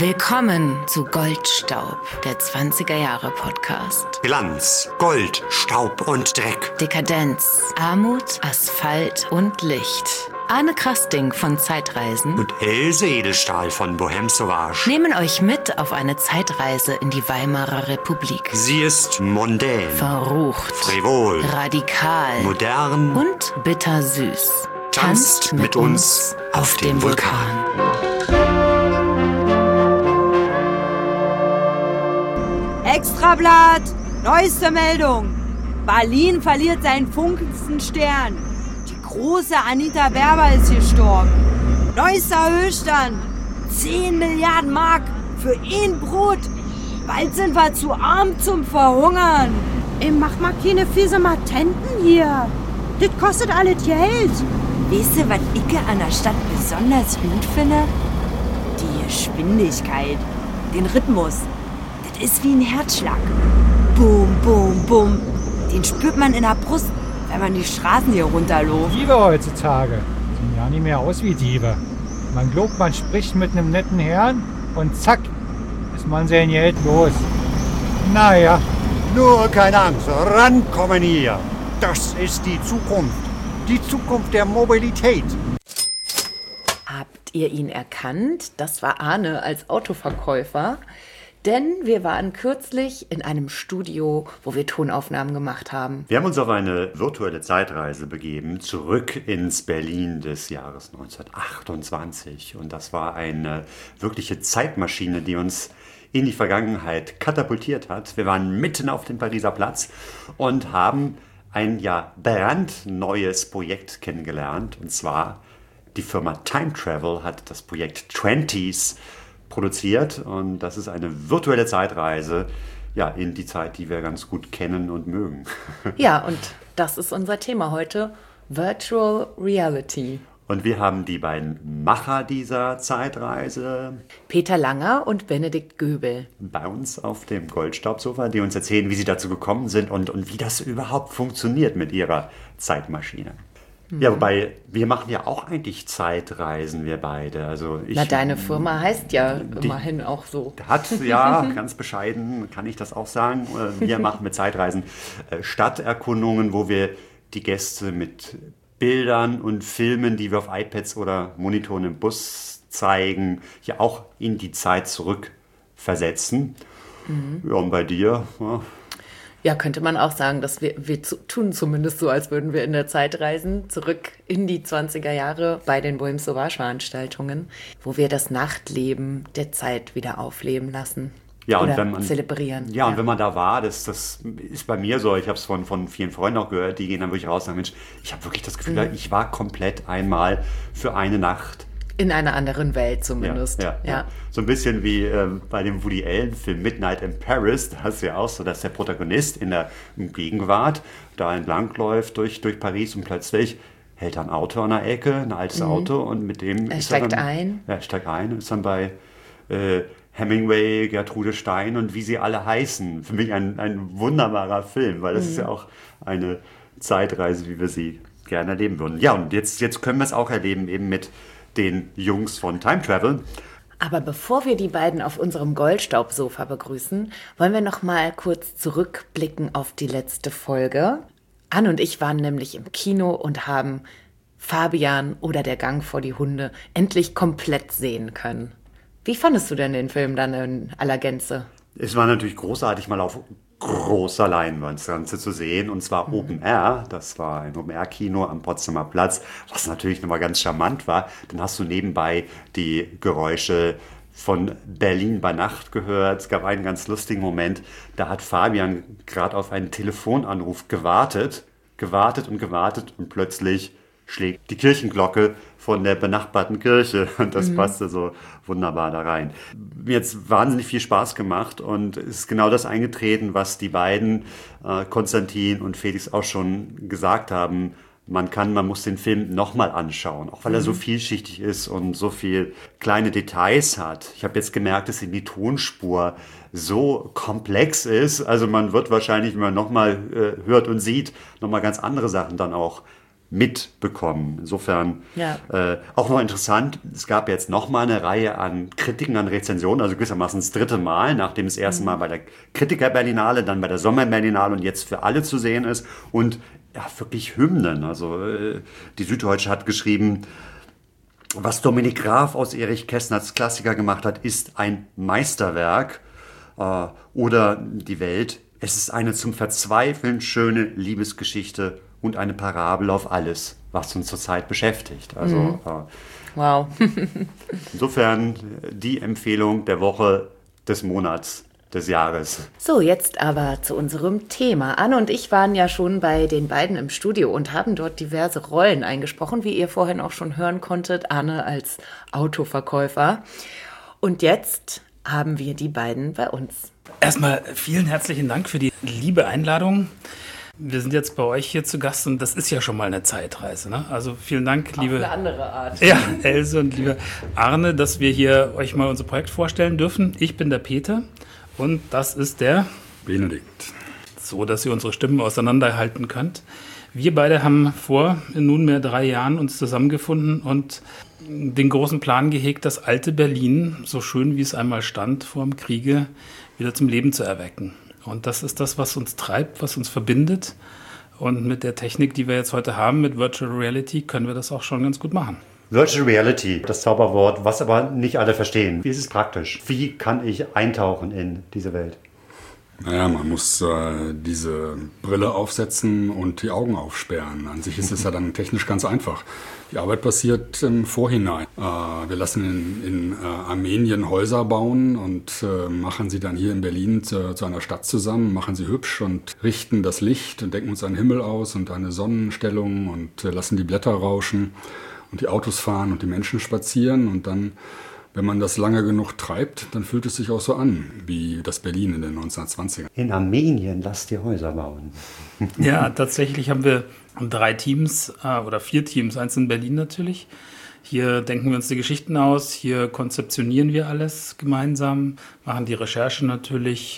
Willkommen zu Goldstaub, der 20er Jahre Podcast. Glanz, Gold, Staub und Dreck. Dekadenz, Armut, Asphalt und Licht. Arne Krasting von Zeitreisen und Else Edelstahl von Bohème Sauvage nehmen euch mit auf eine Zeitreise in die Weimarer Republik. Sie ist mondän, verrucht, frivol, radikal, modern und bittersüß. Tanzt mit uns auf dem Vulkan. Extrablatt! Neueste Meldung! Berlin verliert seinen funkelndsten Stern. Die große Anita Werber ist gestorben. Neuester Höchststand. 10 Milliarden Mark für ein Brot. Bald sind wir zu arm zum Verhungern. Mach mal keine fiese Matenten hier. Das kostet alles Geld. Weißt du, was ich an der Stadt besonders gut finde? Die Geschwindigkeit, den Rhythmus. Das ist wie ein Herzschlag. Bum, bum, bum. Den spürt man in der Brust, wenn man die Straßen hier runterläuft. Diebe heutzutage sehen ja nicht mehr aus wie Diebe. Man glaubt, man spricht mit einem netten Herrn und zack, ist man sein Geld los. Naja. Nur keine Angst, rankommen hier. Das ist die Zukunft. Die Zukunft der Mobilität. Habt ihr ihn erkannt? Das war Arne als Autoverkäufer. Denn wir waren kürzlich in einem Studio, wo wir Tonaufnahmen gemacht haben. Wir haben uns auf eine virtuelle Zeitreise begeben, zurück ins Berlin des Jahres 1928. Und das war eine wirkliche Zeitmaschine, die uns in die Vergangenheit katapultiert hat. Wir waren mitten auf dem Pariser Platz und haben ein brandneues Projekt kennengelernt. Und zwar die Firma Time Travel hat das Projekt 20s produziert. Und das ist eine virtuelle Zeitreise in die Zeit, die wir ganz gut kennen und mögen. Ja, und das ist unser Thema heute, Virtual Reality. Und wir haben die beiden Macher dieser Zeitreise, Peter Langer und Benedikt Göbel, bei uns auf dem Goldstaubsofa, die uns erzählen, wie sie dazu gekommen sind und wie das überhaupt funktioniert mit ihrer Zeitmaschine. Ja, wobei, wir machen ja auch eigentlich Zeitreisen, wir beide. Also deine Firma heißt ja immerhin auch so. Ganz bescheiden kann ich das auch sagen. Wir machen mit Zeitreisen Stadterkundungen, wo wir die Gäste mit Bildern und Filmen, die wir auf iPads oder Monitoren im Bus zeigen, ja auch in die Zeit zurückversetzen. Mhm. Ja, und bei dir? Ja, könnte man auch sagen, dass wir tun zumindest so, als würden wir in der Zeit reisen, zurück in die 20er Jahre bei den Bohème Sauvage Veranstaltungen, wo wir das Nachtleben der Zeit wieder aufleben lassen. Ja, oder und wenn man zelebrieren. Ja, und wenn man da war, das ist bei mir so, ich habe es von vielen Freunden auch gehört, die gehen dann wirklich raus und sagen, Mensch, ich habe wirklich das Gefühl, ich war komplett einmal für eine Nacht in einer anderen Welt zumindest. Ja. So ein bisschen wie bei dem Woody Allen-Film Midnight in Paris. Da hast du ja auch so, dass der Protagonist in Gegenwart da entlangläuft durch Paris und plötzlich hält er ein Auto an der Ecke, ein altes Auto, und mit dem steigt ein. Ja, steigt ein und ist dann bei Hemingway, Gertrude Stein und wie sie alle heißen. Für mich ein wunderbarer Film, weil das ist ja auch eine Zeitreise, wie wir sie gerne erleben würden. Ja, und jetzt können wir es auch erleben, eben mit den Jungs von Time Travel. Aber bevor wir die beiden auf unserem Goldstaubsofa begrüßen, wollen wir noch mal kurz zurückblicken auf die letzte Folge. Anne und ich waren nämlich im Kino und haben Fabian oder Der Gang vor die Hunde endlich komplett sehen können. Wie fandest du denn den Film dann in aller Gänze? Es war natürlich großartig, mal auf großer Leinwand das Ganze zu sehen, und zwar Open Air. Das war ein Open Air Kino am Potsdamer Platz, was natürlich nochmal ganz charmant war. Dann hast du nebenbei die Geräusche von Berlin bei Nacht gehört. Es gab einen ganz lustigen Moment, da hat Fabian gerade auf einen Telefonanruf gewartet und plötzlich schlägt die Kirchenglocke von der benachbarten Kirche, und das passte so wunderbar da rein. Mir hat es wahnsinnig viel Spaß gemacht, und es ist genau das eingetreten, was die beiden, Konstantin und Felix, auch schon gesagt haben. Man muss den Film nochmal anschauen, auch weil er so vielschichtig ist und so viel kleine Details hat. Ich habe jetzt gemerkt, dass die Tonspur so komplex ist, also man wird wahrscheinlich, wenn man nochmal hört und sieht, nochmal ganz andere Sachen dann auch mitbekommen. Insofern auch noch interessant, es gab jetzt nochmal eine Reihe an Kritiken, an Rezensionen, also gewissermaßen das 3. Mal, nachdem es erste Mal bei der Kritiker-Berlinale, dann bei der Sommer-Berlinale und jetzt für alle zu sehen ist. Und ja, wirklich Hymnen. Also die Süddeutsche hat geschrieben, was Dominik Graf aus Erich Kästners Klassiker gemacht hat, ist ein Meisterwerk. Oder die Welt, es ist eine zum Verzweifeln schöne Liebesgeschichte und eine Parabel auf alles, was uns zurzeit beschäftigt. Also Wow. insofern die Empfehlung der Woche, des Monats, des Jahres. So, jetzt aber zu unserem Thema. Anne und ich waren ja schon bei den beiden im Studio und haben dort diverse Rollen eingesprochen, wie ihr vorhin auch schon hören konntet. Anne als Autoverkäufer. Und jetzt haben wir die beiden bei uns. Erstmal vielen herzlichen Dank für die liebe Einladung. Wir sind jetzt bei euch hier zu Gast und das ist ja schon mal eine Zeitreise, ne? Also vielen Dank, liebe... Auf eine andere Art. Ja, Else und lieber Arne, dass wir hier euch mal unser Projekt vorstellen dürfen. Ich bin der Peter und das ist der Benedikt. So, dass ihr unsere Stimmen auseinanderhalten könnt. Wir beide haben vor nunmehr 3 Jahren uns zusammengefunden und den großen Plan gehegt, das alte Berlin, so schön wie es einmal stand vor dem Kriege, wieder zum Leben zu erwecken. Und das ist das, was uns treibt, was uns verbindet. Und mit der Technik, die wir jetzt heute haben, mit Virtual Reality, können wir das auch schon ganz gut machen. Virtual Reality, das Zauberwort, was aber nicht alle verstehen. Wie ist es praktisch? Wie kann ich eintauchen in diese Welt? Naja, man muss diese Brille aufsetzen und die Augen aufsperren. An sich ist es ja dann technisch ganz einfach. Die Arbeit passiert im Vorhinein. Wir lassen in Armenien Häuser bauen und machen sie dann hier in Berlin zu einer Stadt zusammen, machen sie hübsch und richten das Licht und decken uns einen Himmel aus und eine Sonnenstellung und lassen die Blätter rauschen und die Autos fahren und die Menschen spazieren und dann, wenn man das lange genug treibt, dann fühlt es sich auch so an, wie das Berlin in den 1920ern. In Armenien lasst ihr Häuser bauen. Ja, tatsächlich haben wir 3 Teams oder 4 Teams, eins in Berlin natürlich. Hier denken wir uns die Geschichten aus, hier konzeptionieren wir alles gemeinsam, machen die Recherche natürlich,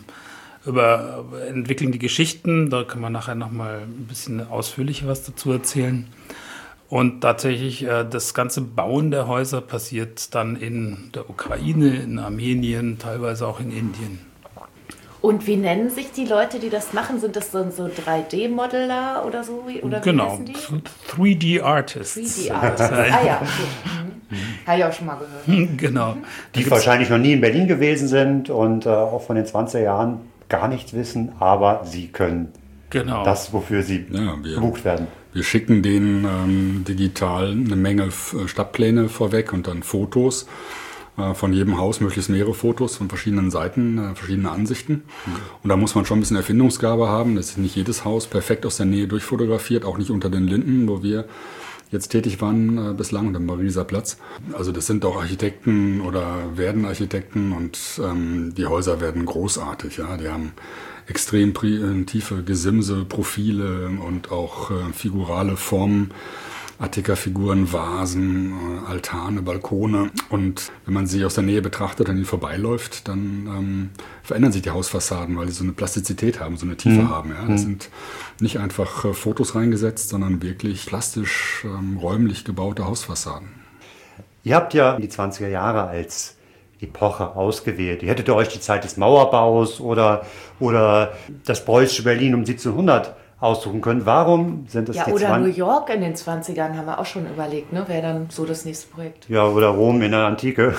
entwickeln die Geschichten, da kann man nachher nochmal ein bisschen ausführlicher was dazu erzählen. Und tatsächlich das ganze Bauen der Häuser passiert dann in der Ukraine, in Armenien, teilweise auch in Indien. Und wie nennen sich die Leute, die das machen? Sind das so 3D-Modeler oder so? Oder genau, wie heißen die? 3D-Artists. 3D-Artists. Ah ja, okay. Habe ich auch schon mal gehört. Genau. Die wahrscheinlich noch nie in Berlin gewesen sind und auch von den 20er Jahren gar nichts wissen, aber sie können das, wofür sie gebucht werden. Wir schicken denen digital eine Menge Stadtpläne vorweg und dann Fotos von jedem Haus, möglichst mehrere Fotos von verschiedenen Seiten, verschiedene Ansichten. Und da muss man schon ein bisschen Erfindungsgabe haben. Das ist nicht jedes Haus perfekt aus der Nähe durchfotografiert, auch nicht unter den Linden, wo wir jetzt tätig waren bislang, und am Pariser Platz. Also das sind auch Architekten oder werden Architekten und die Häuser werden großartig. Ja? Die haben extrem tiefe Gesimse, Profile und auch figurale Formen. Attika-Figuren, Vasen, Altane, Balkone. Und wenn man sie aus der Nähe betrachtet und ihnen vorbeiläuft, dann verändern sich die Hausfassaden, weil sie so eine Plastizität haben, so eine Tiefe haben. Ja? Das sind nicht einfach Fotos reingesetzt, sondern wirklich plastisch, räumlich gebaute Hausfassaden. Ihr habt ja die 20er Jahre als Epoche ausgewählt. Ihr hättet euch die Zeit des Mauerbaus oder das preußische Berlin um 1700 aussuchen können. Warum sind es die oder New York in den 20ern haben wir auch schon überlegt, ne? Wäre dann so das nächste Projekt. Ja, oder Rom in der Antike.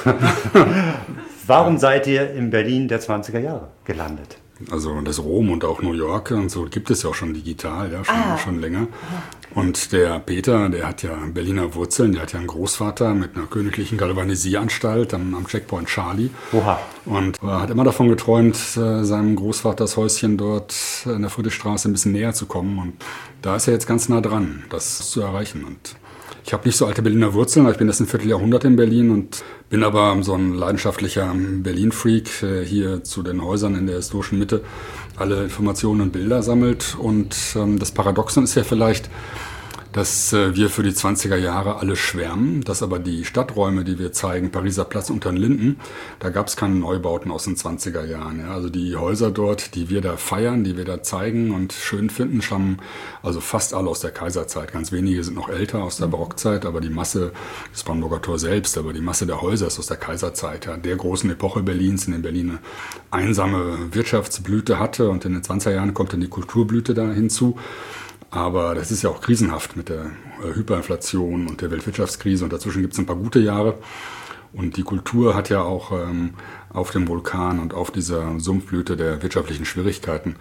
Warum seid ihr in Berlin der 20er Jahre gelandet? Also das Rom und auch New York und so gibt es ja auch schon digital, ja, schon länger. Und der Peter, der hat ja Berliner Wurzeln, der hat ja einen Großvater mit einer königlichen Galvanisieranstalt am Checkpoint Charlie. Oha. Und er hat immer davon geträumt, seinem Großvaters Häuschen dort in der Friedrichstraße ein bisschen näher zu kommen. Und da ist er jetzt ganz nah dran, das zu erreichen. Und ich habe nicht so alte Berliner Wurzeln, ich bin erst ein Vierteljahrhundert in Berlin und bin aber so ein leidenschaftlicher Berlin-Freak, hier zu den Häusern in der historischen Mitte alle Informationen und Bilder sammelt. Und das Paradoxon ist ja vielleicht, dass wir für die 20er Jahre alle schwärmen, dass aber die Stadträume, die wir zeigen, Pariser Platz unter den Linden, da gab es keine Neubauten aus den 20er Jahren. Ja. Also die Häuser dort, die wir da feiern, die wir da zeigen und schön finden, stammen also fast alle aus der Kaiserzeit. Ganz wenige sind noch älter aus der Barockzeit, aber die Masse, das Brandenburger Tor selbst, aber die Masse der Häuser ist aus der Kaiserzeit, ja, der großen Epoche Berlins, in der Berlin eine einsame Wirtschaftsblüte hatte, und in den 20er Jahren kommt dann die Kulturblüte da hinzu. Aber das ist ja auch krisenhaft mit der Hyperinflation und der Weltwirtschaftskrise, und dazwischen gibt es ein paar gute Jahre. Und die Kultur hat ja auch auf dem Vulkan und auf dieser Sumpfblüte der wirtschaftlichen Schwierigkeiten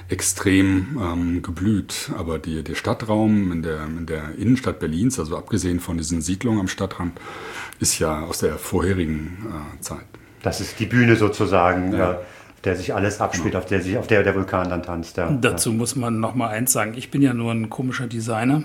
extrem geblüht. Aber der Stadtraum in der Innenstadt Berlins, also abgesehen von diesen Siedlungen am Stadtrand, ist ja aus der vorherigen Zeit. Das ist die Bühne sozusagen, auf der sich alles abspielt, auf der der Vulkan dann tanzt. Ja. Dazu muss man noch mal eins sagen. Ich bin ja nur ein komischer Designer.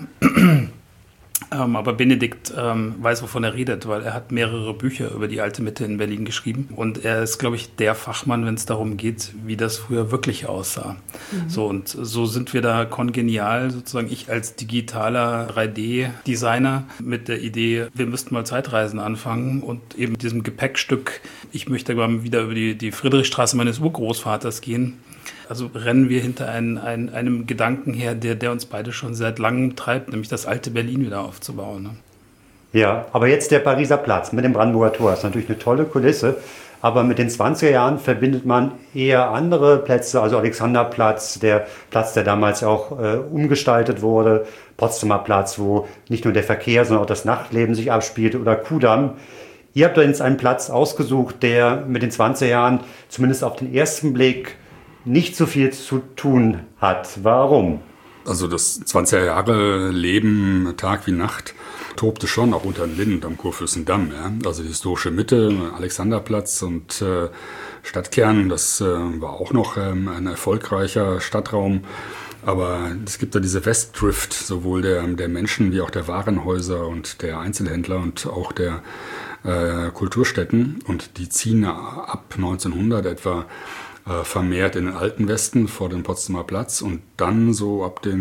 Aber Benedikt weiß, wovon er redet, weil er hat mehrere Bücher über die alte Mitte in Berlin geschrieben. Und er ist, glaube ich, der Fachmann, wenn es darum geht, wie das früher wirklich aussah. So, und so sind wir da kongenial, sozusagen ich als digitaler 3D-Designer mit der Idee, wir müssten mal Zeitreisen anfangen und eben diesem Gepäckstück, ich möchte mal wieder über die Friedrichstraße meines Urgroßvaters gehen. Also rennen wir hinter einem Gedanken her, der uns beide schon seit langem treibt, nämlich das alte Berlin wieder aufzubauen. Ne? Ja, aber jetzt der Pariser Platz mit dem Brandenburger Tor. Das ist natürlich eine tolle Kulisse, aber mit den 20er Jahren verbindet man eher andere Plätze, also Alexanderplatz, der Platz, der damals auch umgestaltet wurde, Potsdamer Platz, wo nicht nur der Verkehr, sondern auch das Nachtleben sich abspielte, oder Kudamm. Ihr habt da jetzt einen Platz ausgesucht, der mit den 20er Jahren zumindest auf den ersten Blick nicht so viel zu tun hat. Warum? Also das 20er Jahre Leben, Tag wie Nacht, tobte schon auch unter den Linden am Kurfürstendamm. Ja? Also die historische Mitte, Alexanderplatz und Stadtkern, das war auch noch ein erfolgreicher Stadtraum. Aber es gibt da diese Westdrift, sowohl der Menschen wie auch der Warenhäuser und der Einzelhändler und auch der Kulturstätten. Und die ziehen ab 1900 etwa vermehrt in den alten Westen vor dem Potsdamer Platz und dann so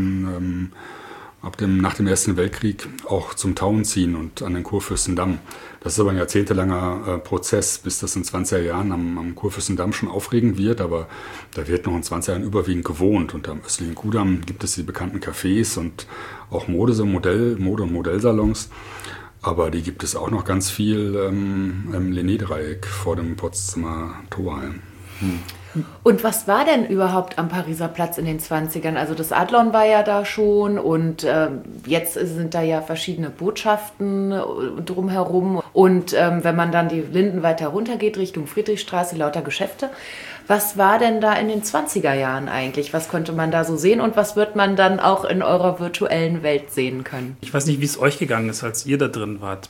nach dem Ersten Weltkrieg auch zum Tauen ziehen und an den Kurfürstendamm. Das ist aber ein jahrzehntelanger Prozess, bis das in 20er Jahren am Kurfürstendamm schon aufregend wird, aber da wird noch in 20er Jahren überwiegend gewohnt. Und am östlichen Kudamm gibt es die bekannten Cafés und auch Mode- und Modellsalons. Aber die gibt es auch noch ganz viel im Lenné-Dreieck vor dem Potsdamer Tor. Und was war denn überhaupt am Pariser Platz in den 20ern? Also das Adlon war ja da schon und jetzt sind da ja verschiedene Botschaften drumherum. Und wenn man dann die Linden weiter runtergeht, Richtung Friedrichstraße, lauter Geschäfte. Was war denn da in den 20er Jahren eigentlich? Was konnte man da so sehen und was wird man dann auch in eurer virtuellen Welt sehen können? Ich weiß nicht, wie es euch gegangen ist, als ihr da drin wart.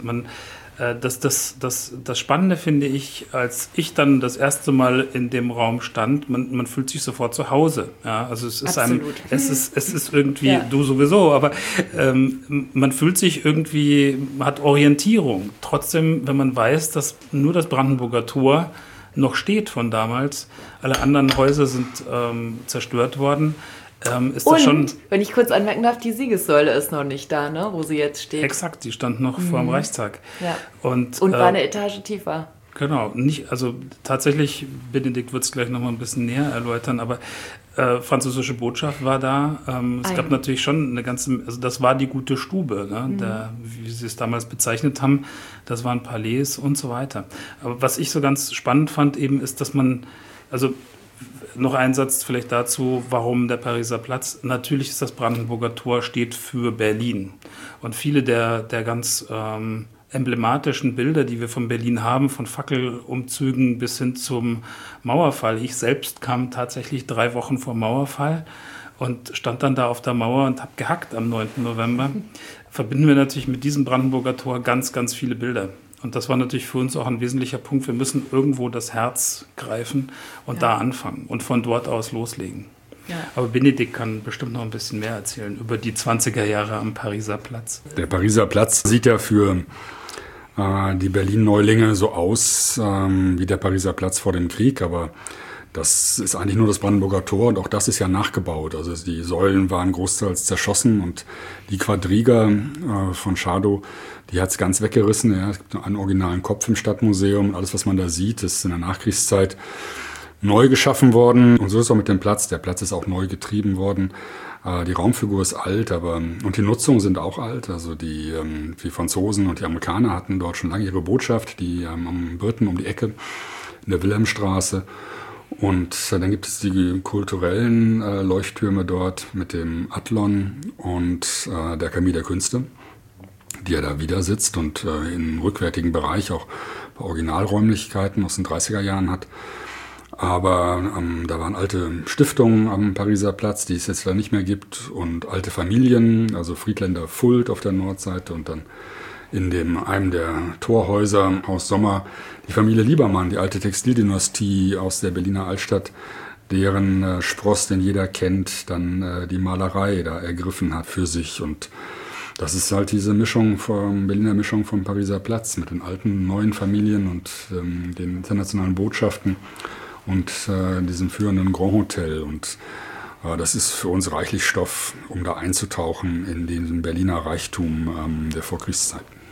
Das Spannende finde ich, als ich dann das erste Mal in dem Raum stand, man fühlt sich sofort zu Hause. Ja, also es ist irgendwie, ja. Du sowieso, aber man fühlt sich irgendwie, hat Orientierung. Trotzdem, wenn man weiß, dass nur das Brandenburger Tor noch steht von damals, alle anderen Häuser sind zerstört worden. Ist das schon, wenn ich kurz anmerken darf, die Siegessäule ist noch nicht da, ne, wo sie jetzt steht. Exakt, die stand noch vor dem Reichstag. Ja. Und war eine Etage tiefer. Genau, also tatsächlich, Benedikt wird es gleich noch mal ein bisschen näher erläutern, aber französische Botschaft war da. Es gab natürlich schon eine ganze, also das war die gute Stube, ne, wie sie es damals bezeichnet haben, das waren Palais und so weiter. Aber was ich so ganz spannend fand eben ist, dass man, also noch ein Satz vielleicht dazu, warum der Pariser Platz. Natürlich ist das Brandenburger Tor, steht für Berlin. Und viele der ganz emblematischen Bilder, die wir von Berlin haben, von Fackelumzügen bis hin zum Mauerfall. Ich selbst kam tatsächlich 3 Wochen vor Mauerfall und stand dann da auf der Mauer und habe gehackt am 9. November. Verbinden wir natürlich mit diesem Brandenburger Tor ganz, ganz viele Bilder. Und das war natürlich für uns auch ein wesentlicher Punkt. Wir müssen irgendwo das Herz greifen und da anfangen und von dort aus loslegen. Ja. Aber Benedikt kann bestimmt noch ein bisschen mehr erzählen über die 20er Jahre am Pariser Platz. Der Pariser Platz sieht ja für die Berlin-Neulinge so aus wie der Pariser Platz vor dem Krieg, aber Das ist eigentlich nur das Brandenburger Tor und auch das ist ja nachgebaut. Also die Säulen waren großteils zerschossen und die Quadriga von Schadow, die hat es ganz weggerissen. Ja. Es gibt einen originalen Kopf im Stadtmuseum und alles, was man da sieht, ist in der Nachkriegszeit neu geschaffen worden. Und so ist es auch mit dem Platz. Der Platz ist auch neu getrieben worden. Die Raumfigur ist alt, und die Nutzungen sind auch alt. Also die Franzosen und die Amerikaner hatten dort schon lange ihre Botschaft, die am Briten um die Ecke in der Wilhelmstraße. Und dann gibt es die kulturellen Leuchttürme dort mit dem Adlon und der Akademie der Künste, die ja da wieder sitzt und im rückwärtigen Bereich auch Originalräumlichkeiten aus den 30er Jahren hat. Aber da waren alte Stiftungen am Pariser Platz, die es jetzt da nicht mehr gibt, und alte Familien, also Friedländer Fuld auf der Nordseite und dann in einem der Torhäuser, Haus Sommer, die Familie Liebermann, die alte Textildynastie aus der Berliner Altstadt, deren Spross, den jeder kennt, dann die Malerei da ergriffen hat für sich. Und das ist halt diese Berliner Mischung vom Pariser Platz mit den alten, neuen Familien und den internationalen Botschaften und diesem führenden Grand Hotel. Und das ist für uns reichlich Stoff, um da einzutauchen in den Berliner Reichtum der Vorkriegszeiten.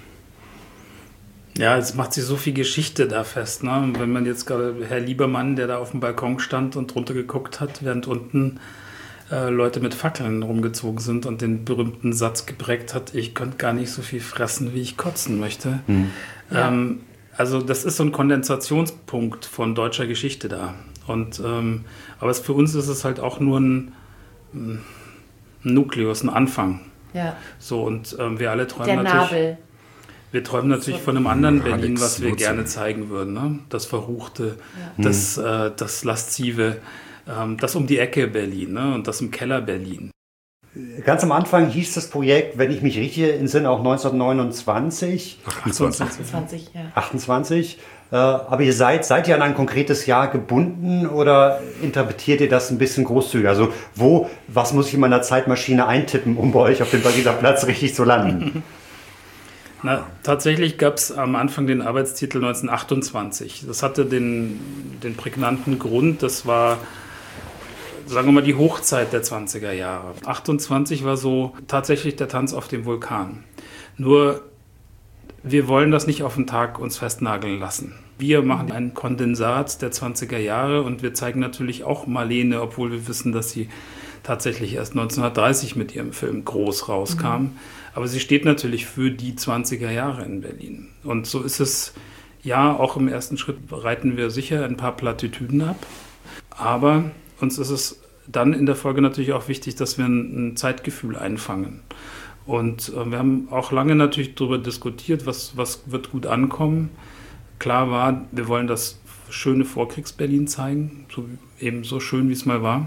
Ja, es macht sich so viel Geschichte da fest. Ne? Wenn man jetzt gerade Herr Liebermann, der da auf dem Balkon stand und runter geguckt hat, während unten Leute mit Fackeln rumgezogen sind und den berühmten Satz geprägt hat, ich könnte gar nicht so viel fressen, wie ich kotzen möchte. Ja. Also das ist so ein Kondensationspunkt von deutscher Geschichte da. Aber für uns ist es halt auch nur ein Nukleus, ein Anfang. Ja. So, und wir alle träumen Wir träumen natürlich von einem anderen Berlin, was wir gerne zeigen würden. Ne? Das Verruchte, das Laszive, das um die Ecke Berlin, ne? Und das im Keller Berlin. Ganz am Anfang hieß das Projekt, wenn ich mich richtig entsinne, auch 1929. 28, ja. 28. Aber ihr seid ihr an ein konkretes Jahr gebunden oder interpretiert ihr das ein bisschen großzügiger? Also was muss ich in meiner Zeitmaschine eintippen, um bei euch auf dem Pariser Platz richtig zu landen? Na, tatsächlich gab es am Anfang den Arbeitstitel 1928. Das hatte den prägnanten Grund, das war, sagen wir mal, die Hochzeit der 20er Jahre. 28 war so tatsächlich der Tanz auf dem Vulkan. Nur, wir wollen das nicht auf den Tag uns festnageln lassen. Wir machen ein Kondensat der 20er Jahre und wir zeigen natürlich auch Marlene, obwohl wir wissen, dass sie tatsächlich erst 1930 mit ihrem Film groß rauskam. Aber sie steht natürlich für die 20er Jahre in Berlin. Und so ist es, ja, auch im ersten Schritt reiten wir sicher ein paar Plattitüden ab. Aber uns ist es dann in der Folge natürlich auch wichtig, dass wir ein Zeitgefühl einfangen. Und wir haben auch lange natürlich darüber diskutiert, was wird gut ankommen. Klar war, wir wollen das schöne Vorkriegs-Berlin zeigen, eben so schön, wie es mal war.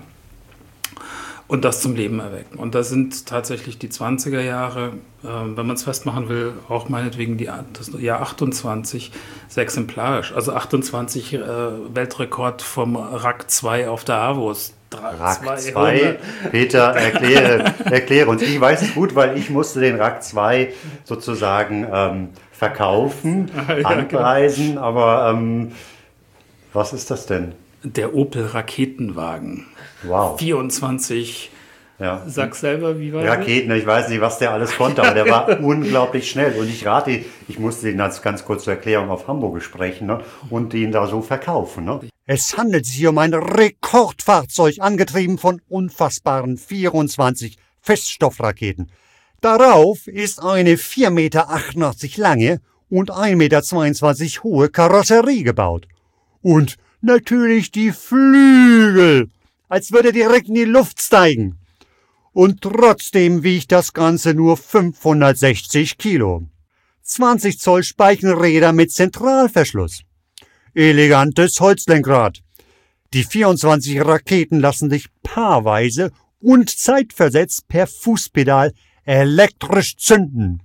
Und das zum Leben erwecken. Und da sind tatsächlich die 20er Jahre, wenn man es festmachen will, auch meinetwegen das Jahr 28 sehr exemplarisch. Also 28 Weltrekord vom RAK 2 auf der AWOS. RAK 2, Peter, erkläre uns. Ich weiß es gut, weil ich musste den RAK 2 sozusagen verkaufen, anpreisen. Genau. Aber was ist das denn? Der Opel Raketenwagen. Wow. 24. Ja. Sag selber, wie war das? Raketen, ich weiß nicht, was der alles konnte, aber der war unglaublich schnell. Und ich musste ihn ganz kurz zur Erklärung auf Hamburg sprechen, ne, und ihn da so verkaufen. Ne. Es handelt sich um ein Rekordfahrzeug, angetrieben von unfassbaren 24 Feststoffraketen. Darauf ist eine 4,88 Meter lange und 1,22 Meter hohe Karosserie gebaut. Und natürlich die Flügel, als würde er direkt in die Luft steigen. Und trotzdem wiegt das Ganze nur 560 Kilo. 20 Zoll Speichenräder mit Zentralverschluss. Elegantes Holzlenkrad. Die 24 Raketen lassen sich paarweise und zeitversetzt per Fußpedal elektrisch zünden.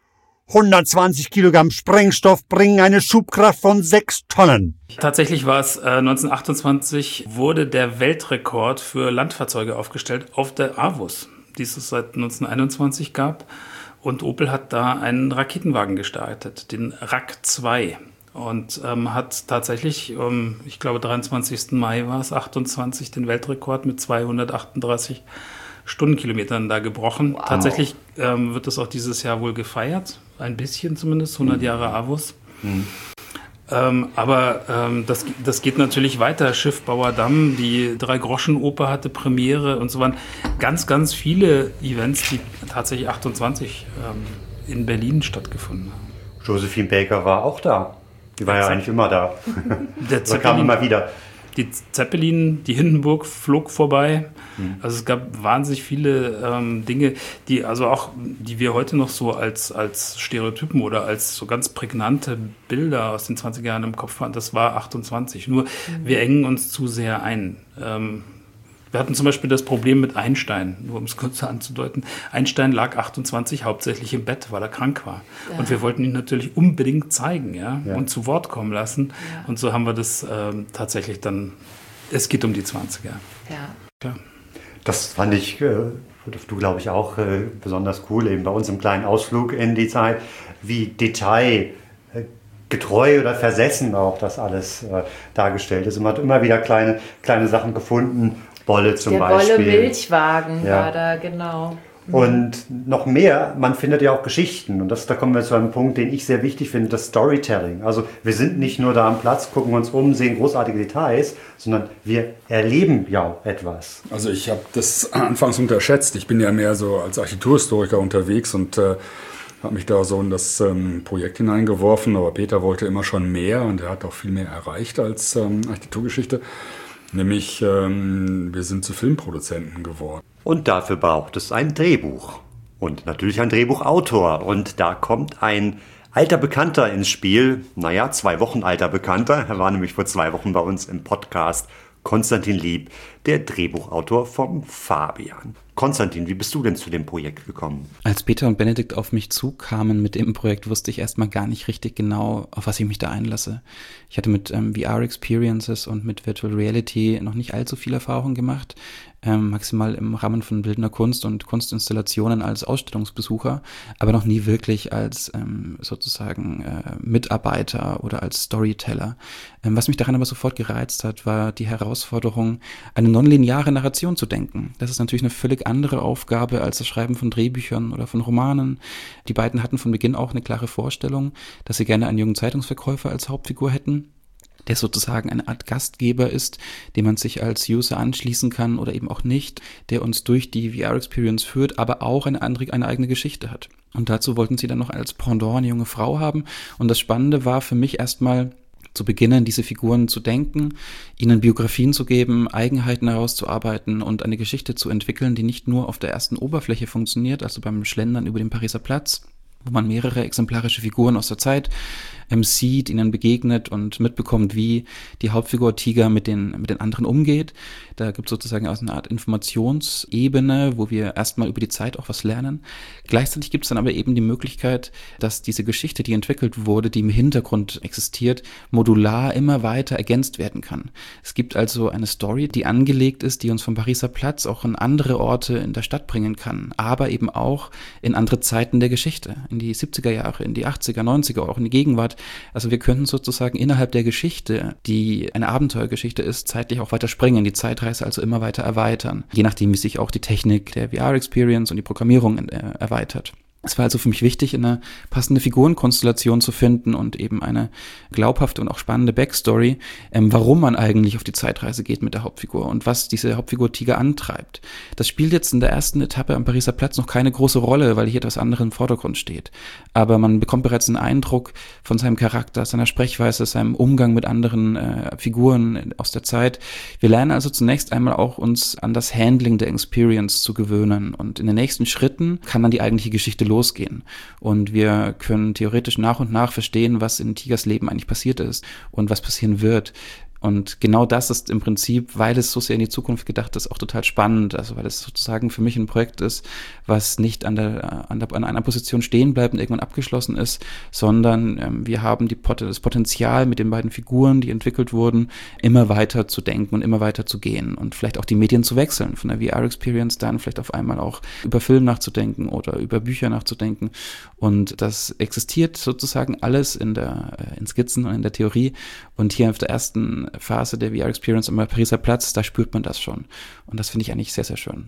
120 Kilogramm Sprengstoff bringen eine Schubkraft von 6 Tonnen. Tatsächlich war es 1928, wurde der Weltrekord für Landfahrzeuge aufgestellt auf der AWOS, die es seit 1921 gab. Und Opel hat da einen Raketenwagen gestartet, den RAK 2. Und hat tatsächlich, ich glaube 23. Mai war es, 28, den Weltrekord mit 238 Stundenkilometern da gebrochen. Wow. Tatsächlich wird das auch dieses Jahr wohl gefeiert, ein bisschen zumindest, 100 Jahre Avus. Aber das geht natürlich weiter. Schiffbauer Damm, die Drei-Groschen-Oper hatte Premiere und so waren ganz, ganz viele Events, die tatsächlich 28 in Berlin stattgefunden haben. Josephine Baker war auch da. Die war ja eigentlich immer da. Der Zeppelin kam immer wieder. Die Zeppelin, die Hindenburg flog vorbei. Also es gab wahnsinnig viele Dinge, die wir heute noch so als Stereotypen oder als so ganz prägnante Bilder aus den 20er Jahren im Kopf haben. Das war 28. Nur wir engen uns zu sehr ein. Wir hatten zum Beispiel das Problem mit Einstein, nur um es kurz anzudeuten. Einstein lag 28 hauptsächlich im Bett, weil er krank war. Ja. Und wir wollten ihn natürlich unbedingt zeigen, und zu Wort kommen lassen. Ja. Und so haben wir das tatsächlich dann, es geht um die 20er. Ja. Das fand ich, du glaube ich auch besonders cool, eben bei uns im kleinen Ausflug in die Zeit, wie detailgetreu oder versessen auch das alles dargestellt ist. Und man hat immer wieder kleine Sachen gefunden. Bolle zum Beispiel. Der Bolle-Milchwagen war da, genau. Und noch mehr, man findet ja auch Geschichten. Und da kommen wir zu einem Punkt, den ich sehr wichtig finde, das Storytelling. Also wir sind nicht nur da am Platz, gucken uns um, sehen großartige Details, sondern wir erleben ja auch etwas. Also ich habe das anfangs unterschätzt. Ich bin ja mehr so als Architekturhistoriker unterwegs und habe mich da so in das Projekt hineingeworfen. Aber Peter wollte immer schon mehr und er hat auch viel mehr erreicht als Architekturgeschichte. Nämlich, wir sind zu Filmproduzenten geworden. Und dafür braucht es ein Drehbuch. Und natürlich ein Drehbuchautor. Und da kommt ein alter Bekannter ins Spiel. 2 Wochen alter Bekannter. Er war nämlich vor 2 Wochen bei uns im Podcast. Konstantin Lieb, der Drehbuchautor vom Fabian. Konstantin, wie bist du denn zu dem Projekt gekommen? Als Peter und Benedikt auf mich zukamen mit dem Projekt, wusste ich erstmal gar nicht richtig genau, auf was ich mich da einlasse. Ich hatte mit VR-Experiences und mit Virtual Reality noch nicht allzu viel Erfahrung gemacht, maximal im Rahmen von bildender Kunst und Kunstinstallationen als Ausstellungsbesucher, aber noch nie wirklich als Mitarbeiter oder als Storyteller. Was mich daran aber sofort gereizt hat, war die Herausforderung, eine nonlineare Narration zu denken. Das ist natürlich eine völlig andere Aufgabe als das Schreiben von Drehbüchern oder von Romanen. Die beiden hatten von Beginn auch eine klare Vorstellung, dass sie gerne einen jungen Zeitungsverkäufer als Hauptfigur hätten, der sozusagen eine Art Gastgeber ist, dem man sich als User anschließen kann oder eben auch nicht, der uns durch die VR-Experience führt, aber auch eine eigene Geschichte hat. Und dazu wollten sie dann noch als Pendant eine junge Frau haben. Und das Spannende war für mich erstmal zu beginnen, diese Figuren zu denken, ihnen Biografien zu geben, Eigenheiten herauszuarbeiten und eine Geschichte zu entwickeln, die nicht nur auf der ersten Oberfläche funktioniert, also beim Schlendern über den Pariser Platz, wo man mehrere exemplarische Figuren aus der Zeit sieht, ihnen begegnet und mitbekommt, wie die Hauptfigur Tiger mit den anderen umgeht. Da gibt es sozusagen auch eine Art Informationsebene, wo wir erstmal über die Zeit auch was lernen. Gleichzeitig gibt es dann aber eben die Möglichkeit, dass diese Geschichte, die entwickelt wurde, die im Hintergrund existiert, modular immer weiter ergänzt werden kann. Es gibt also eine Story, die angelegt ist, die uns vom Pariser Platz auch an andere Orte in der Stadt bringen kann, aber eben auch in andere Zeiten der Geschichte, in die 70er Jahre, in die 80er, 90er, auch in die Gegenwart. Also wir könnten sozusagen innerhalb der Geschichte, die eine Abenteuergeschichte ist, zeitlich auch weiter springen, die Zeitreise also immer weiter erweitern, je nachdem, wie sich auch die Technik der VR-Experience und die Programmierung erweitert. Es war also für mich wichtig, eine passende Figurenkonstellation zu finden und eben eine glaubhafte und auch spannende Backstory, warum man eigentlich auf die Zeitreise geht mit der Hauptfigur und was diese Hauptfigur Tiger antreibt. Das spielt jetzt in der ersten Etappe am Pariser Platz noch keine große Rolle, weil hier etwas anderes im Vordergrund steht. Aber man bekommt bereits einen Eindruck von seinem Charakter, seiner Sprechweise, seinem Umgang mit anderen Figuren aus der Zeit. Wir lernen also zunächst einmal auch uns an das Handling der Experience zu gewöhnen und in den nächsten Schritten kann dann die eigentliche Geschichte losgehen. Und wir können theoretisch nach und nach verstehen, was in Tigers Leben eigentlich passiert ist und was passieren wird. Und genau das ist im Prinzip, weil es so sehr in die Zukunft gedacht ist, auch total spannend. Also weil es sozusagen für mich ein Projekt ist, was nicht an einer Position stehen bleibt und irgendwann abgeschlossen ist, sondern wir haben das Potenzial mit den beiden Figuren, die entwickelt wurden, immer weiter zu denken und immer weiter zu gehen und vielleicht auch die Medien zu wechseln, von der VR-Experience dann vielleicht auf einmal auch über Film nachzudenken oder über Bücher nachzudenken. Und das existiert sozusagen alles in Skizzen und in der Theorie. Und hier auf der ersten Phase der VR-Experience am Pariser Platz, da spürt man das schon. Und das finde ich eigentlich sehr, sehr schön.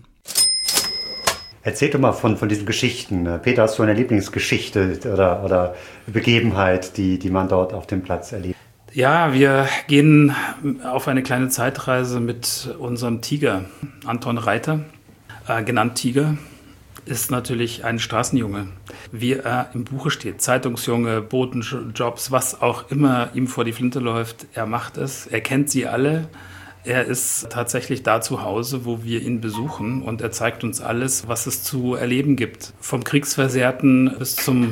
Erzähl doch mal von diesen Geschichten. Peter, hast du eine Lieblingsgeschichte oder Begebenheit, die man dort auf dem Platz erlebt? Ja, wir gehen auf eine kleine Zeitreise mit unserem Tiger. Anton Reiter, genannt Tiger, ist natürlich ein Straßenjunge, wie er im Buche steht. Zeitungsjunge, Botenjobs, was auch immer ihm vor die Flinte läuft, er macht es. Er kennt sie alle. Er ist tatsächlich da zu Hause, wo wir ihn besuchen, und er zeigt uns alles, was es zu erleben gibt. Vom Kriegsversehrten bis zum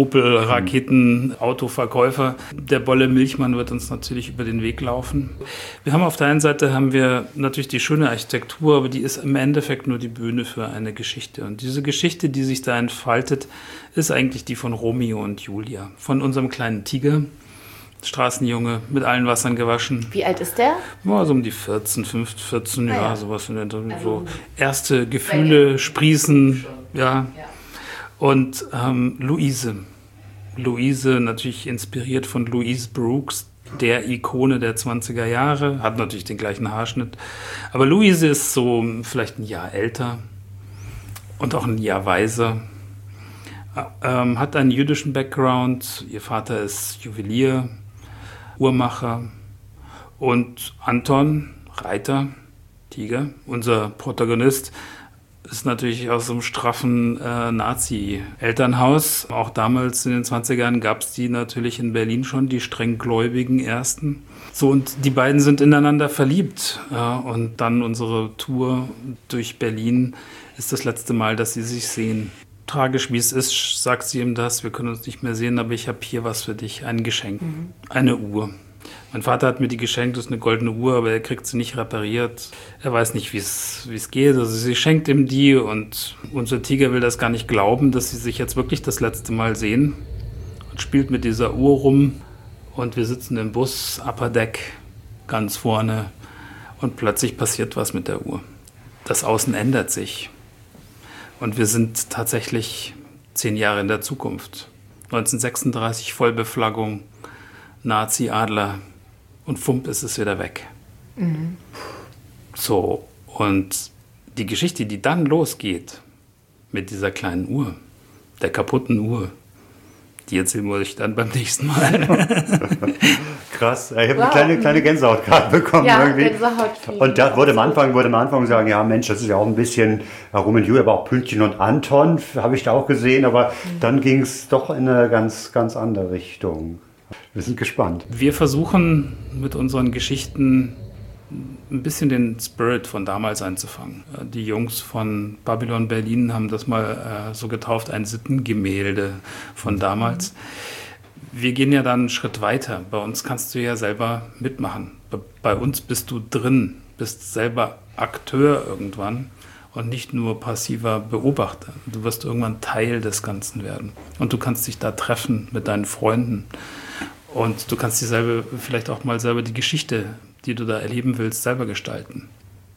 Opel-Raketen-Autoverkäufer. Der Bolle Milchmann wird uns natürlich über den Weg laufen. Wir haben auf der einen Seite natürlich die schöne Architektur, aber die ist im Endeffekt nur die Bühne für eine Geschichte. Und diese Geschichte, die sich da entfaltet, ist eigentlich die von Romeo und Julia, von unserem kleinen Tiger. Straßenjunge, mit allen Wassern gewaschen. Wie alt ist der? Ja, so um die 14 Jahre, sowas. So erste Gefühle sprießen, ja. Und Louise, natürlich inspiriert von Louise Brooks, der Ikone der 20er Jahre, hat natürlich den gleichen Haarschnitt. Aber Louise ist so vielleicht ein Jahr älter und auch ein Jahr weiser. Hat einen jüdischen Background, ihr Vater ist Juwelier, Uhrmacher, und Anton Reiter, Tiger, unser Protagonist, ist natürlich aus einem straffen Nazi-Elternhaus. Auch damals in den 20ern gab es die natürlich in Berlin schon, die strenggläubigen Ersten. So, und die beiden sind ineinander verliebt. Und dann unsere Tour durch Berlin ist das letzte Mal, dass sie sich sehen. Tragisch wie es ist, sagt sie ihm das, wir können uns nicht mehr sehen, aber ich habe hier was für dich, ein Geschenk, eine Uhr. Mein Vater hat mir die geschenkt, das ist eine goldene Uhr, aber er kriegt sie nicht repariert. Er weiß nicht, wie es geht, also sie schenkt ihm die, und unser Tiger will das gar nicht glauben, dass sie sich jetzt wirklich das letzte Mal sehen, und spielt mit dieser Uhr rum, und wir sitzen im Bus, Upper Deck, ganz vorne, und plötzlich passiert was mit der Uhr. Das Außen ändert sich. Und wir sind tatsächlich 10 Jahre in der Zukunft. 1936 Vollbeflaggung, Nazi-Adler, und fump ist es wieder weg. Mhm. So, und die Geschichte, die dann losgeht mit dieser kleinen Uhr, der kaputten Uhr, die erzählen wir euch dann beim nächsten Mal. Krass, ich habe eine kleine Gänsehaut gerade bekommen. Ja, irgendwie. Gänsehaut. Und da wurde am Anfang sagen, ja Mensch, das ist ja auch ein bisschen Romeo und Julia, aber auch Pünktchen und Anton, habe ich da auch gesehen, aber dann ging es doch in eine ganz, ganz andere Richtung. Wir sind gespannt. Wir versuchen mit unseren Geschichten ein bisschen den Spirit von damals einzufangen. Die Jungs von Babylon Berlin haben das mal so getauft, ein Sittengemälde von damals. Wir gehen ja dann einen Schritt weiter. Bei uns kannst du ja selber mitmachen. Bei uns bist du drin, bist selber Akteur irgendwann und nicht nur passiver Beobachter. Du wirst irgendwann Teil des Ganzen werden. Und du kannst dich da treffen mit deinen Freunden. Und du kannst vielleicht auch mal selber die Geschichte, die du da erleben willst, selber gestalten.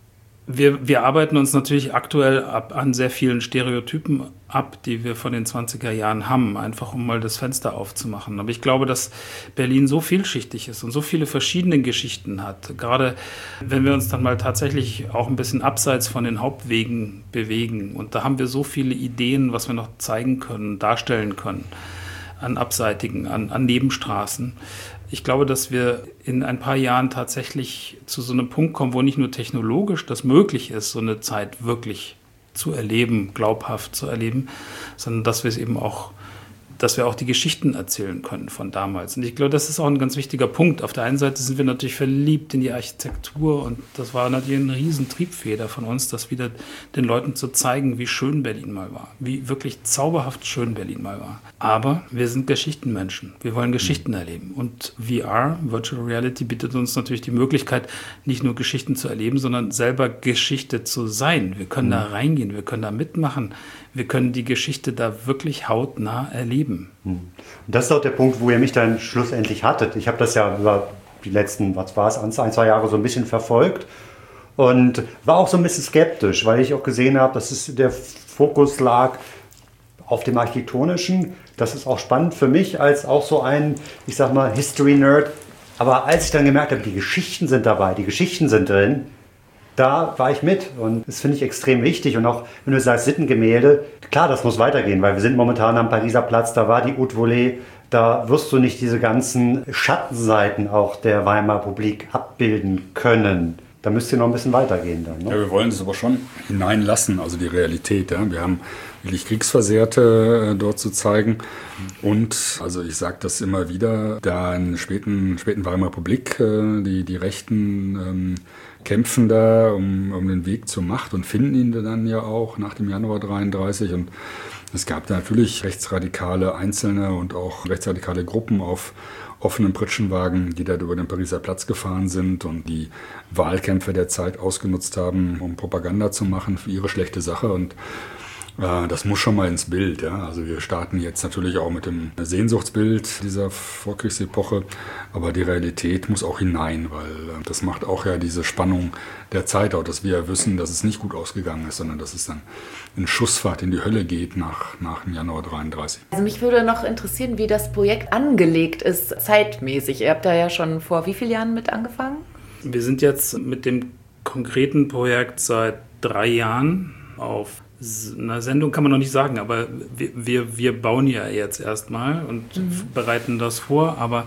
Wir arbeiten uns natürlich aktuell an sehr vielen Stereotypen ab, die wir von den 20er Jahren haben, einfach um mal das Fenster aufzumachen. Aber ich glaube, dass Berlin so vielschichtig ist und so viele verschiedene Geschichten hat. Gerade wenn wir uns dann mal tatsächlich auch ein bisschen abseits von den Hauptwegen bewegen. Und da haben wir so viele Ideen, was wir noch zeigen können, darstellen können. An Abseitigen, an Nebenstraßen. Ich glaube, dass wir in ein paar Jahren tatsächlich zu so einem Punkt kommen, wo nicht nur technologisch das möglich ist, so eine Zeit wirklich zu erleben, glaubhaft zu erleben, sondern dass wir es eben auch dass wir auch die Geschichten erzählen können von damals. Und ich glaube, das ist auch ein ganz wichtiger Punkt. Auf der einen Seite sind wir natürlich verliebt in die Architektur und das war natürlich ein riesen Triebfeder von uns, das wieder den Leuten zu zeigen, wie schön Berlin mal war, wie wirklich zauberhaft schön Berlin mal war. Aber wir sind Geschichtenmenschen. Wir wollen Geschichten erleben. Und VR, Virtual Reality, bietet uns natürlich die Möglichkeit, nicht nur Geschichten zu erleben, sondern selber Geschichte zu sein. Wir können da reingehen, wir können da mitmachen. Wir können die Geschichte da wirklich hautnah erleben. Und das ist auch der Punkt, wo ihr mich dann schlussendlich hattet. Ich habe das ja über die letzten, 1-2 Jahre so ein bisschen verfolgt und war auch so ein bisschen skeptisch, weil ich auch gesehen habe, dass der Fokus lag auf dem Architektonischen. Das ist auch spannend für mich als auch so ein, ich sag mal, History-Nerd. Aber als ich dann gemerkt habe, die Geschichten sind dabei, die Geschichten sind drin, da war ich mit und das finde ich extrem wichtig. Und auch wenn du sagst Sittengemälde, klar, das muss weitergehen, weil wir sind momentan am Pariser Platz, da war die Haute Volée, da wirst du nicht diese ganzen Schattenseiten auch der Weimarer Republik abbilden können. Da müsst ihr noch ein bisschen weitergehen dann. Ne? Ja, wir wollen es aber schon hineinlassen, also die Realität. Ja. Wir haben wirklich Kriegsversehrte dort zu zeigen. Und, also ich sage das immer wieder, da in der späten Weimarer Republik die Rechten kämpfen da um den Weg zur Macht und finden ihn dann ja auch nach dem Januar 33. Und es gab da natürlich rechtsradikale Einzelne und auch rechtsradikale Gruppen auf offenen Pritschenwagen, die da über den Pariser Platz gefahren sind und die Wahlkämpfe der Zeit ausgenutzt haben, um Propaganda zu machen für ihre schlechte Sache. Und das muss schon mal ins Bild. Ja? Also wir starten jetzt natürlich auch mit dem Sehnsuchtsbild dieser Vorkriegsepoche, aber die Realität muss auch hinein, weil das macht auch ja diese Spannung der Zeit aus, dass wir ja wissen, dass es nicht gut ausgegangen ist, sondern dass es dann in Schussfahrt in die Hölle geht nach dem Januar 33. Also mich würde noch interessieren, wie das Projekt angelegt ist, zeitmäßig. Ihr habt da ja schon vor wie vielen Jahren mit angefangen? Wir sind jetzt mit dem konkreten Projekt seit 3 Jahren auf einer Sendung, kann man noch nicht sagen, aber wir bauen ja jetzt erstmal und bereiten das vor, aber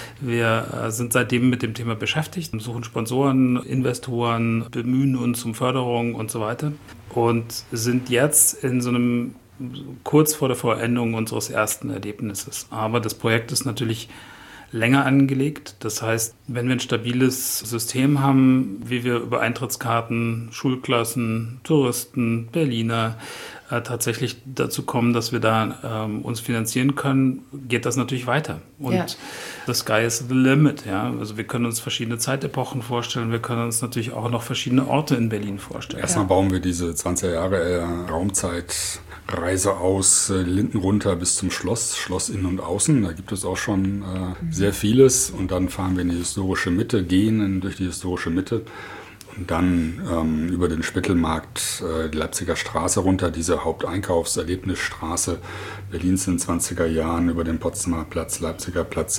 wir sind seitdem mit dem Thema beschäftigt, suchen Sponsoren, Investoren, bemühen uns um Förderung und so weiter und sind jetzt in so einem kurz vor der Vollendung unseres ersten Erlebnisses. Aber das Projekt ist natürlich länger angelegt. Das heißt, wenn wir ein stabiles System haben, wie wir über Eintrittskarten, Schulklassen, Touristen, Berliner tatsächlich dazu kommen, dass wir da uns finanzieren können, geht das natürlich weiter. Und the sky is the limit. Ja? Also wir können uns verschiedene Zeitepochen vorstellen. Wir können uns natürlich auch noch verschiedene Orte in Berlin vorstellen. Erstmal bauen wir diese 20er Jahre Raumzeitreise aus Linden runter bis zum Schloss innen und außen. Da gibt es auch schon sehr vieles. Und dann fahren wir in die historische Mitte, gehen durch die historische Mitte. Und dann über den Spittelmarkt, die Leipziger Straße runter, diese Haupteinkaufserlebnisstraße Berlins in den 20er Jahren, über den Potsdamer Platz, Leipziger Platz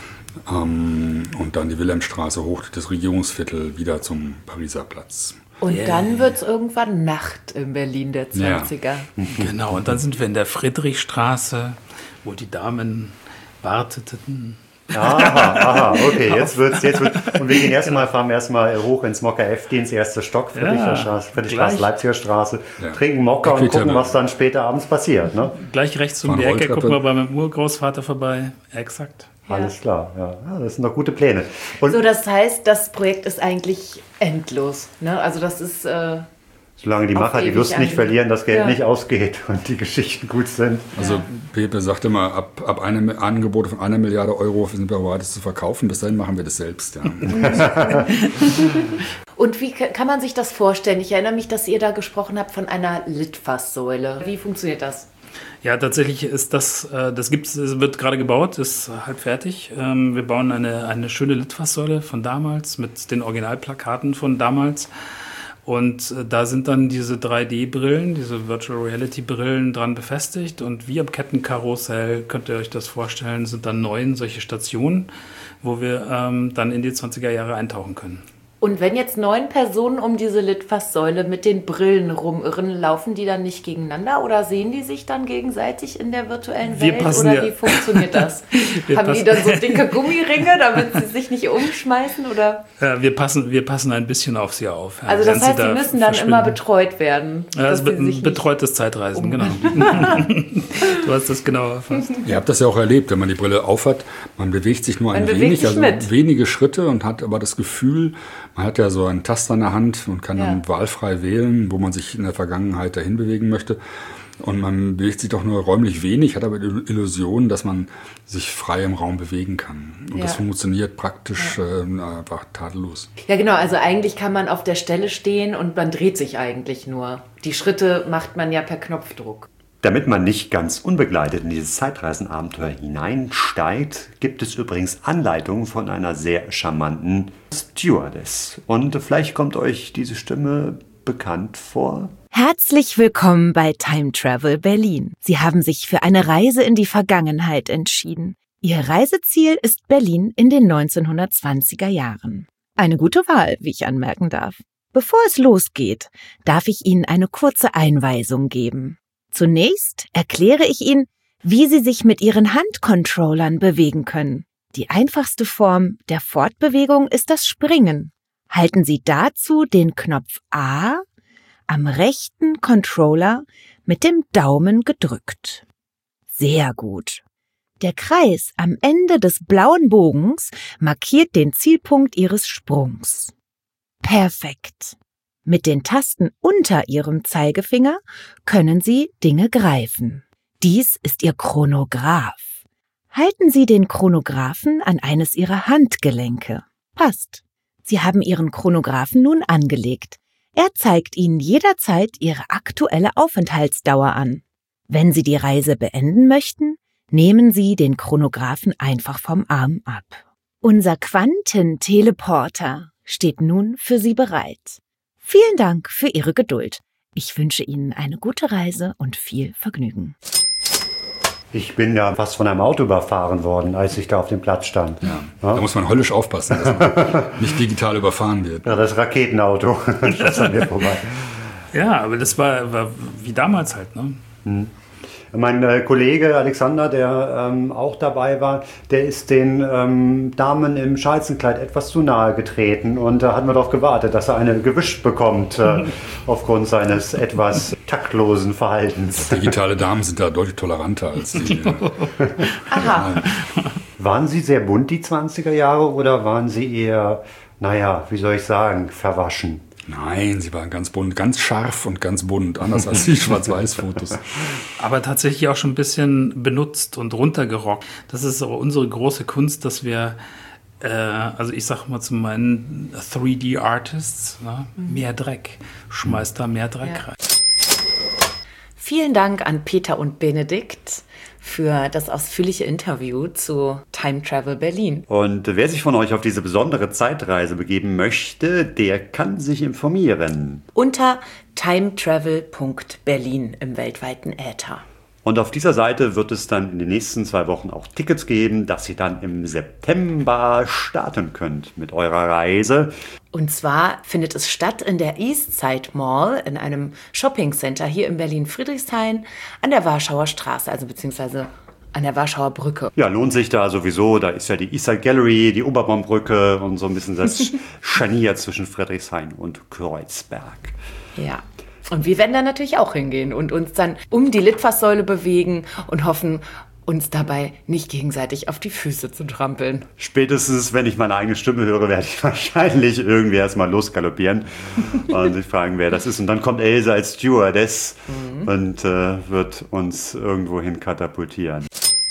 und dann die Wilhelmstraße hoch, das Regierungsviertel wieder zum Pariser Platz. Und dann wird es irgendwann Nacht in Berlin der 20er. Ja. Genau, und dann sind wir in der Friedrichstraße, wo die Damen warteten. Aha, okay, jetzt wird's. Und wir gehen fahren wir erstmal hoch ins Mokka FD ins erste Stock, Friedrichstraße, Leipziger Straße, trinken Mokka und gucken, was dann später abends passiert. Ne? Gleich rechts um die Ecke gucken wir bei meinem Urgroßvater vorbei. Exakt. Alles klar, ja, das sind doch gute Pläne. Und so, das heißt, das Projekt ist eigentlich endlos. Ne? Also das ist... solange die Macher die Lust nicht verlieren, das Geld nicht ausgeht und die Geschichten gut sind. Also Pepe sagt immer, ab einem Angebot von 1 Milliarde Euro sind wir bereit, es zu verkaufen. Bis dahin machen wir das selbst. Ja. Und wie kann man sich das vorstellen? Ich erinnere mich, dass ihr da gesprochen habt von einer Litfaßsäule. Wie funktioniert das? Ja, tatsächlich ist das wird gerade gebaut, ist halb fertig. Wir bauen eine schöne Litfaßsäule von damals mit den Originalplakaten von damals. Und da sind dann diese 3D-Brillen, diese Virtual Reality-Brillen dran befestigt. Und wie am Kettenkarussell, könnt ihr euch das vorstellen, sind dann 9 solche Stationen, wo wir dann in die 20er Jahre eintauchen können. Und wenn jetzt 9 Personen um diese Litfaßsäule mit den Brillen rumirren, laufen die dann nicht gegeneinander oder sehen die sich dann gegenseitig in der virtuellen Welt? Oder wie funktioniert das? Haben die dann so dicke Gummiringe, damit sie sich nicht umschmeißen? Oder? Ja, wir passen ein bisschen auf sie auf. Ja. Also das heißt, sie müssen dann immer betreut werden. Ja, das ist betreutes Zeitreisen, genau. Du hast das genau erfasst. Ihr habt das ja auch erlebt, wenn man die Brille aufhat, man bewegt sich nur ein wenig, also wenige Schritte und hat aber das Gefühl, man hat ja so einen Taster in der Hand und kann dann wahlfrei wählen, wo man sich in der Vergangenheit dahin bewegen möchte. Und man bewegt sich doch nur räumlich wenig, hat aber die Illusion, dass man sich frei im Raum bewegen kann. Und das funktioniert praktisch einfach tadellos. Ja, genau. Also eigentlich kann man auf der Stelle stehen und man dreht sich eigentlich nur. Die Schritte macht man ja per Knopfdruck. Damit man nicht ganz unbegleitet in dieses Zeitreisenabenteuer hineinsteigt, gibt es übrigens Anleitungen von einer sehr charmanten Stewardess. Und vielleicht kommt euch diese Stimme bekannt vor. Herzlich willkommen bei Time Travel Berlin. Sie haben sich für eine Reise in die Vergangenheit entschieden. Ihr Reiseziel ist Berlin in den 1920er Jahren. Eine gute Wahl, wie ich anmerken darf. Bevor es losgeht, darf ich Ihnen eine kurze Einweisung geben. Zunächst erkläre ich Ihnen, wie Sie sich mit Ihren Handcontrollern bewegen können. Die einfachste Form der Fortbewegung ist das Springen. Halten Sie dazu den Knopf A am rechten Controller mit dem Daumen gedrückt. Sehr gut. Der Kreis am Ende des blauen Bogens markiert den Zielpunkt Ihres Sprungs. Perfekt. Mit den Tasten unter Ihrem Zeigefinger können Sie Dinge greifen. Dies ist Ihr Chronograph. Halten Sie den Chronographen an eines Ihrer Handgelenke. Passt. Sie haben Ihren Chronographen nun angelegt. Er zeigt Ihnen jederzeit Ihre aktuelle Aufenthaltsdauer an. Wenn Sie die Reise beenden möchten, nehmen Sie den Chronographen einfach vom Arm ab. Unser Quantenteleporter steht nun für Sie bereit. Vielen Dank für Ihre Geduld. Ich wünsche Ihnen eine gute Reise und viel Vergnügen. Ich bin ja fast von einem Auto überfahren worden, als ich da auf dem Platz stand. Ja. Da muss man höllisch aufpassen, dass man nicht digital überfahren wird. Ja, das Raketenauto, das ist an mir vorbei. Ja, aber das war wie damals halt, ne? Mein Kollege Alexander, der auch dabei war, der ist den Damen im Schalzenkleid etwas zu nahe getreten und da hatten wir darauf gewartet, dass er eine gewischt bekommt aufgrund seines etwas taktlosen Verhaltens. Digitale Damen sind da deutlich toleranter als die. Aha. Waren Sie sehr bunt, die 20er Jahre, oder waren Sie eher, naja, wie soll ich sagen, verwaschen? Nein, sie waren ganz bunt, ganz scharf und ganz bunt, anders als die Schwarz-Weiß-Fotos. Aber tatsächlich auch schon ein bisschen benutzt und runtergerockt. Das ist auch unsere große Kunst, dass wir, also ich sag mal zu meinen 3D-Artists, ne, mehr Dreck, schmeißt da mehr Dreck rein. Vielen Dank an Peter und Benedikt für das ausführliche Interview zu Time Travel Berlin. Und wer sich von euch auf diese besondere Zeitreise begeben möchte, der kann sich informieren. Unter timetravel.berlin im weltweiten Äther. Und auf dieser Seite wird es dann in den nächsten 2 Wochen auch Tickets geben, dass ihr dann im September starten könnt mit eurer Reise. Und zwar findet es statt in der Eastside Mall, in einem Shoppingcenter hier in Berlin-Friedrichshain an der Warschauer Straße, also beziehungsweise an der Warschauer Brücke. Ja, lohnt sich da sowieso. Da ist ja die Eastside Gallery, die Oberbaumbrücke und so ein bisschen das Scharnier zwischen Friedrichshain und Kreuzberg. Ja. Und wir werden dann natürlich auch hingehen und uns dann um die Litfaßsäule bewegen und hoffen, uns dabei nicht gegenseitig auf die Füße zu trampeln. Spätestens, wenn ich meine eigene Stimme höre, werde ich wahrscheinlich irgendwie erstmal losgaloppieren und sich fragen, wer das ist. Und dann kommt Elsa als Stewardess und wird uns irgendwohin katapultieren.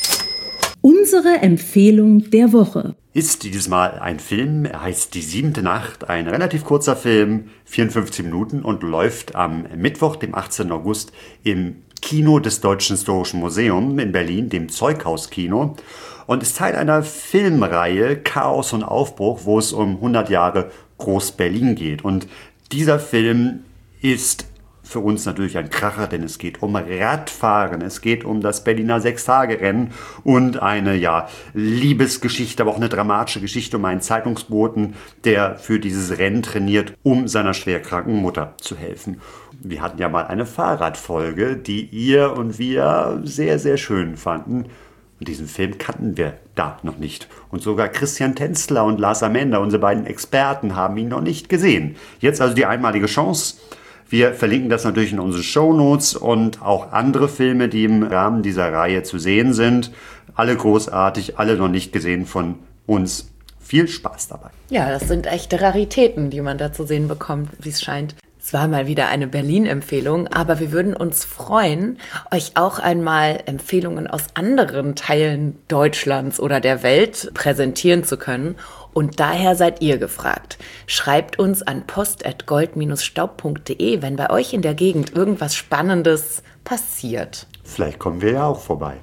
Unsere Empfehlung der Woche ist dieses Mal ein Film. Er heißt Die 7. Nacht, ein relativ kurzer Film, 54 Minuten und läuft am Mittwoch, dem 18. August im Kino des Deutschen Historischen Museums in Berlin, dem Zeughauskino, und ist Teil einer Filmreihe Chaos und Aufbruch, wo es um 100 Jahre Groß-Berlin geht. Und dieser Film ist für uns natürlich ein Kracher, denn es geht um Radfahren, es geht um das Berliner 6-Tage-Rennen und eine Liebesgeschichte, aber auch eine dramatische Geschichte um einen Zeitungsboten, der für dieses Rennen trainiert, um seiner schwerkranken Mutter zu helfen. Wir hatten ja mal eine Fahrradfolge, die ihr und wir sehr, sehr schön fanden. Und diesen Film kannten wir da noch nicht. Und sogar Christian Tänzler und Lars Amender, unsere beiden Experten, haben ihn noch nicht gesehen. Jetzt also die einmalige Chance. Wir verlinken das natürlich in unseren Shownotes und auch andere Filme, die im Rahmen dieser Reihe zu sehen sind. Alle großartig, alle noch nicht gesehen von uns. Viel Spaß dabei. Ja, das sind echte Raritäten, die man da zu sehen bekommt, wie es scheint. Es war mal wieder eine Berlin-Empfehlung, aber wir würden uns freuen, euch auch einmal Empfehlungen aus anderen Teilen Deutschlands oder der Welt präsentieren zu können. Und daher seid ihr gefragt. Schreibt uns an post@gold-staub.de, wenn bei euch in der Gegend irgendwas Spannendes passiert. Vielleicht kommen wir ja auch vorbei.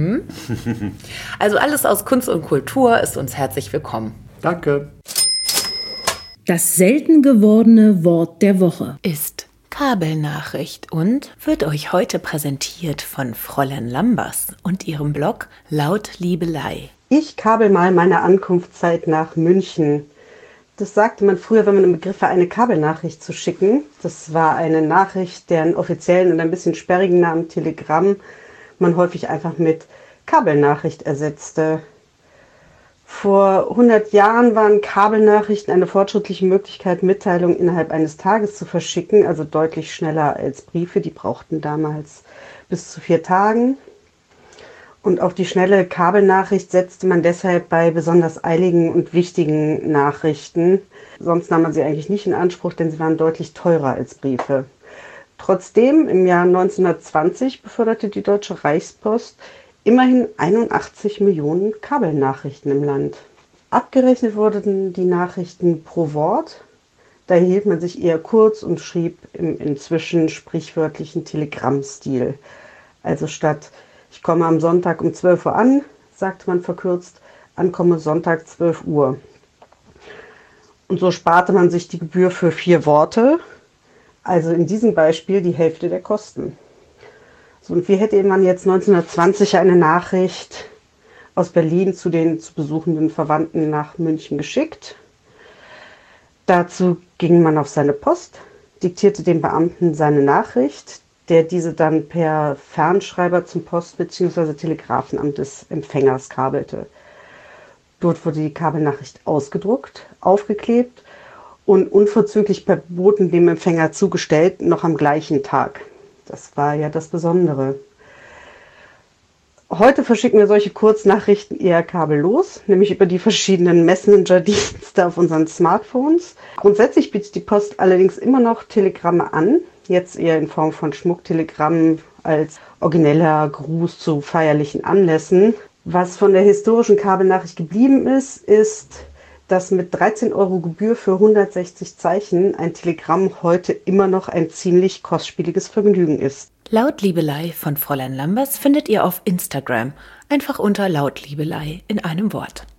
Also alles aus Kunst und Kultur ist uns herzlich willkommen. Danke. Das selten gewordene Wort der Woche Ist Kabelnachricht und wird euch heute präsentiert von Fräulein Lambers und ihrem Blog Lautliebelei. Ich kabel mal meine Ankunftszeit nach München. Das sagte man früher, wenn man im Begriff war, eine Kabelnachricht zu schicken. Das war eine Nachricht, deren offiziellen und ein bisschen sperrigen Namen Telegramm man häufig einfach mit Kabelnachricht ersetzte. Vor 100 Jahren waren Kabelnachrichten eine fortschrittliche Möglichkeit, Mitteilungen innerhalb eines Tages zu verschicken, also deutlich schneller als Briefe. Die brauchten damals bis zu 4 Tagen. Und auf die schnelle Kabelnachricht setzte man deshalb bei besonders eiligen und wichtigen Nachrichten. Sonst nahm man sie eigentlich nicht in Anspruch, denn sie waren deutlich teurer als Briefe. Trotzdem, im Jahr 1920 beförderte die Deutsche Reichspost immerhin 81 Millionen Kabelnachrichten im Land. Abgerechnet wurden die Nachrichten pro Wort. Da hielt man sich eher kurz und schrieb im inzwischen sprichwörtlichen Telegrammstil. Also statt "Ich komme am Sonntag um 12 Uhr an", sagte man verkürzt "Ankomme Sonntag 12 Uhr". Und so sparte man sich die Gebühr für 4 Worte, also in diesem Beispiel die Hälfte der Kosten. So, und wie hätte man jetzt 1920 eine Nachricht aus Berlin zu den zu besuchenden Verwandten nach München geschickt? Dazu ging man auf seine Post, diktierte dem Beamten seine Nachricht, der diese dann per Fernschreiber zum Post- bzw. Telegrafenamt des Empfängers kabelte. Dort wurde die Kabelnachricht ausgedruckt, aufgeklebt und unverzüglich per Boten dem Empfänger zugestellt, noch am gleichen Tag. Das war ja das Besondere. Heute verschicken wir solche Kurznachrichten eher kabellos, nämlich über die verschiedenen Messenger-Dienste auf unseren Smartphones. Grundsätzlich bietet die Post allerdings immer noch Telegramme an, jetzt eher in Form von Schmucktelegrammen als origineller Gruß zu feierlichen Anlässen. Was von der historischen Kabelnachricht geblieben ist, ist, dass mit 13 € Gebühr für 160 Zeichen ein Telegramm heute immer noch ein ziemlich kostspieliges Vergnügen ist. Lautliebelei von Fräulein Lambers findet ihr auf Instagram. Einfach unter Lautliebelei in einem Wort.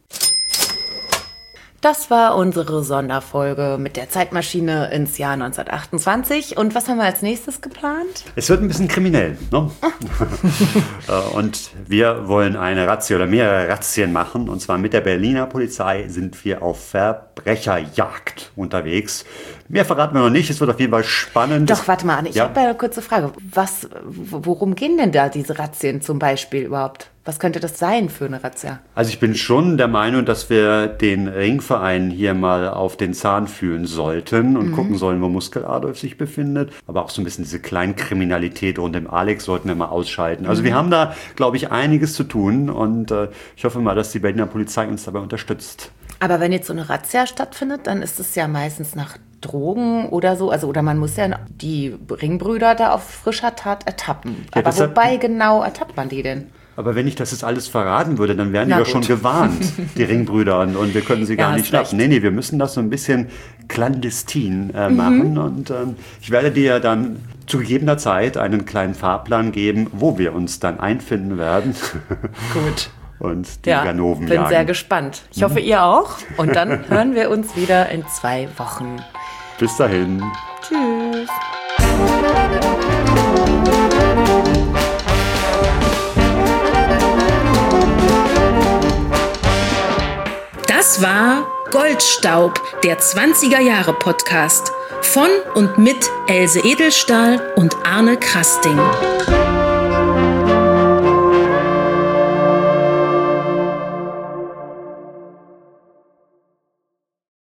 Das war unsere Sonderfolge mit der Zeitmaschine ins Jahr 1928. Und was haben wir als nächstes geplant? Es wird ein bisschen kriminell, ne? Und wir wollen eine Razzia oder mehrere Razzien machen. Und zwar mit der Berliner Polizei sind wir auf Verbrecherjagd unterwegs. Mehr verraten wir noch nicht, es wird auf jeden Fall spannend. Doch, warte mal, Anne, ich habe eine kurze Frage. Worum gehen denn da diese Razzien zum Beispiel überhaupt? Was könnte das sein für eine Razzia? Also ich bin schon der Meinung, dass wir den Ringverein hier mal auf den Zahn fühlen sollten und gucken sollen, wo Muskel Adolf sich befindet. Aber auch so ein bisschen diese Kleinkriminalität rund um Alex sollten wir mal ausschalten. Also wir haben da, glaube ich, einiges zu tun und ich hoffe mal, dass die Berliner Polizei uns dabei unterstützt. Aber wenn jetzt so eine Razzia stattfindet, dann ist es ja meistens nach Drogen oder so. Also, oder man muss ja die Ringbrüder da auf frischer Tat ertappen. Ja, aber wobei genau ertappt man die denn? Aber wenn ich das jetzt alles verraten würde, dann wären die doch schon gewarnt, die Ringbrüder, und wir können sie gar nicht schnappen. Nee, wir müssen das so ein bisschen clandestin machen. Und ich werde dir dann zu gegebener Zeit einen kleinen Fahrplan geben, wo wir uns dann einfinden werden. Gut. Und die Ganoven bin jagen. Sehr gespannt. Ich hoffe, ihr auch. Und dann hören wir uns wieder in 2 Wochen. Bis dahin. Tschüss. Das war Goldstaub, der 20er-Jahre-Podcast von und mit Else Edelstahl und Arne Krasting.